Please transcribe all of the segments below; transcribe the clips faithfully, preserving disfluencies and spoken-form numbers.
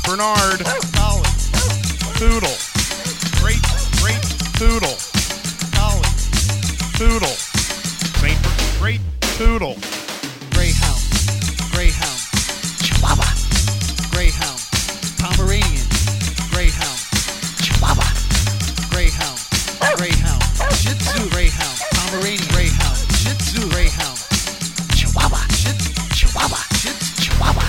Bernard. Collie. Poodle. Great, great poodle. Collie. Poodle. Saint Bernard. Great poodle. Greyhound. Greyhound. Chihuahua. Greyhound. Pomeranian. Greyhound. Chihuahua. Greyhound. Greyhound. Shih Tzu. Greyhound. Pomeranian. Greyhound. Shih Tzu. Greyhound. Chihuahua. Shih Tzu. Chihuahua. Shih Tzu. Chihuahua.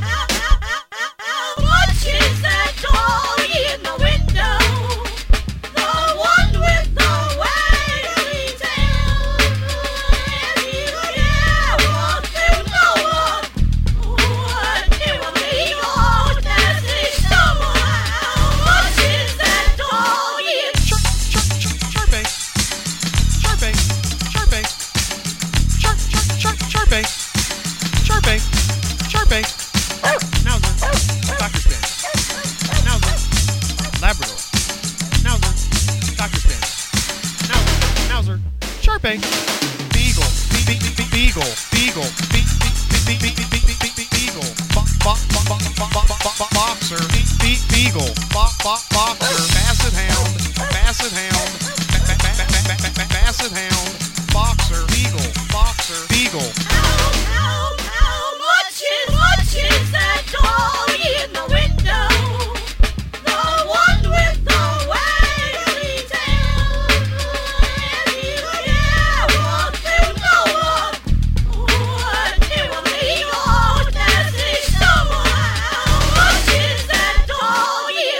What is that dog in the window? The one with the waggly tail. If you ever to know what it will be, oh, that's it somehow. What is that dog in? Chirp, chirp, chirp, chirping. Chirping, chirping. Chirp, chirp, chirp, chirping. Chirping, chirping. Schnauzer, Cocker Spaniel. Schnauzer, Labrador. Schnauzer, Cocker Spaniel. Schnauzer, Schnauzer, Sharpei. Beagle, be- be- be- be- Beagle, Beagle, be- be- be- be- be- be- be- be- be- Beagle. Bo- bo- bo- bo- bo- bo- bo- bo- Boxer, be- be- Beagle, bo- bo- Boxer. Basset Hound, Basset Hound, ba- ba- ba- ba- ba- ba- ba- Basset Hound. Boxer, Beagle, Boxer, Beagle. How, how much is, much is that dog in the window? The one with the waggly tail. If you ever to know what it will be, oh, that's it somehow. What is that dog in?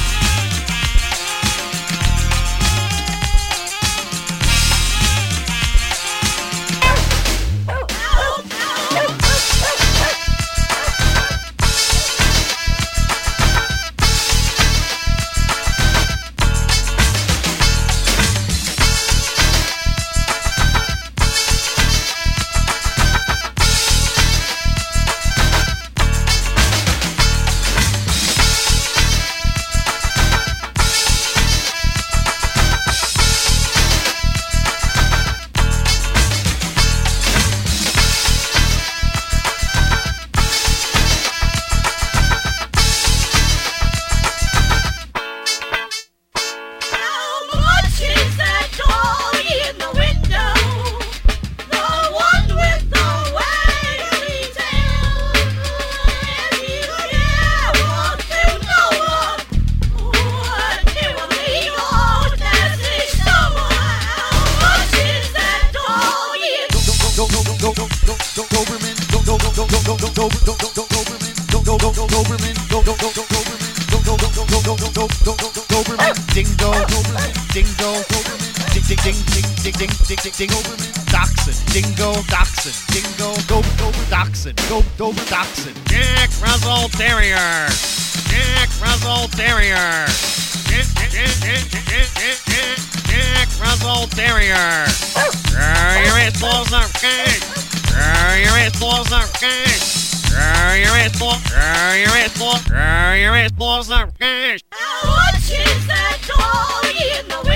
How much is that dog in the window? The one with the waggly tail. If you ever to know what it will be, oh, that's it somehow. What is that dog in? Go go go go go go go Doberman. Go go go go go go go go go go go Doberman. Go go go go Doberman. Go go go go Doberman. Go go go go go go go go go go Doberman. Dingo Doberman. Dingo Doberman. Ding ding ding ding ding ding ding ding ding Doberman. Dachshund. Dingo Dachshund. Dingo Dober Dober Dachshund. Go Dober Dachshund. Jack Russell Terrier. Jack Russell Terrier. Jack, Jack, Jack, Jack, Jack, Jack, Jack, Jack Russell Terrier. Your explosive cake. Your explosive cake. Your explosive. Your explosive. Your explosive cake. How much is that dog in the window?